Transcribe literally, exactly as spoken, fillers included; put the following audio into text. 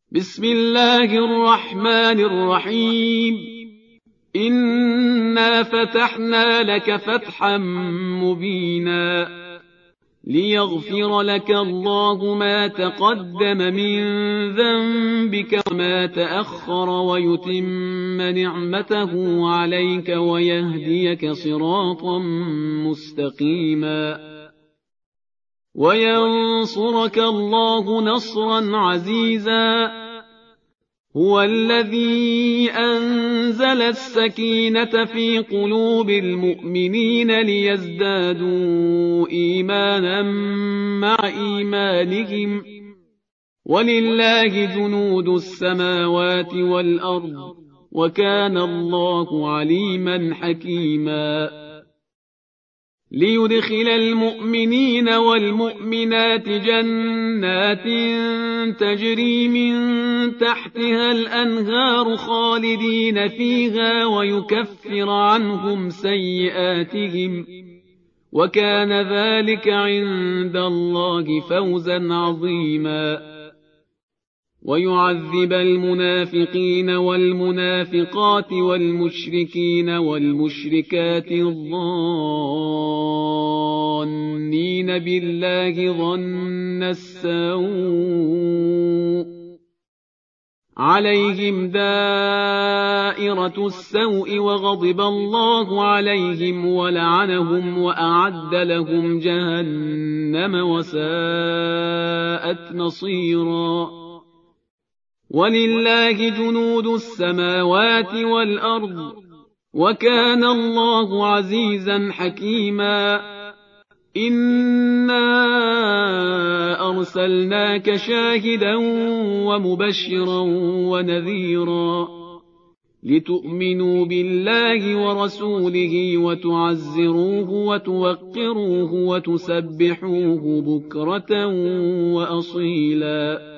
بسم الله الرحمن الرحيم إنا فتحنا لك فتحا مبينا ليغفر لك الله ما تقدم من ذنبك وما تأخر ويتم نعمته عليك ويهديك صراطا مستقيما وينصرك الله نصرا عزيزا هو الذي أنزل السكينة في قلوب المؤمنين ليزدادوا إيمانا مع إيمانهم ولله جنود السماوات والأرض وكان الله عليما حكيما ليدخل المؤمنين والمؤمنات جنات تجري من تحتها الأنهار خالدين فيها ويكفر عنهم سيئاتهم وكان ذلك عند الله فوزا عظيما ويعذب المنافقين والمنافقات والمشركين والمشركات الظانين بالله ظن السوء عليهم دائرة السوء وغضب الله عليهم ولعنهم وأعد لهم جهنم وساءت مصيرا ولله جنود السماوات والأرض وكان الله عزيزا حكيما إنا أرسلناك شاهدا ومبشرا ونذيرا لتؤمنوا بالله ورسوله وتعزروه وتوقروه وتسبحوه بكرة وأصيلا